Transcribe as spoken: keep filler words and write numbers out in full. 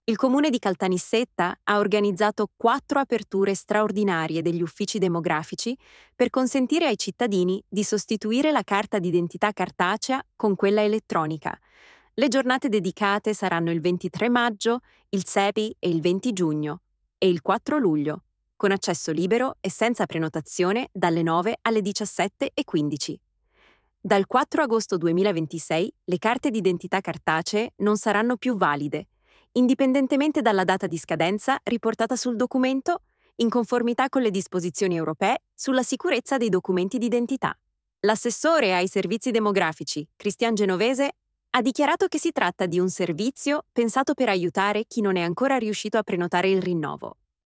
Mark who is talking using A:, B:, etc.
A: Il comune di Caltanissetta ha organizzato quattro aperture straordinarie degli uffici demografici per consentire ai cittadini di sostituire la carta d'identità cartacea con quella elettronica. Le giornate dedicate saranno il ventitré maggio, il sei e il venti giugno e il quattro luglio, con accesso libero e senza prenotazione dalle nove alle diciassette e quindici. Dal quattro agosto duemilaventisei le carte d'identità cartacee non saranno più valide, indipendentemente dalla data di scadenza riportata sul documento, in conformità con le disposizioni europee sulla sicurezza dei documenti d'identità. L'assessore ai servizi demografici, Cristian Genovese, ha dichiarato che si tratta di un servizio pensato per aiutare chi non è ancora riuscito a prenotare il rinnovo.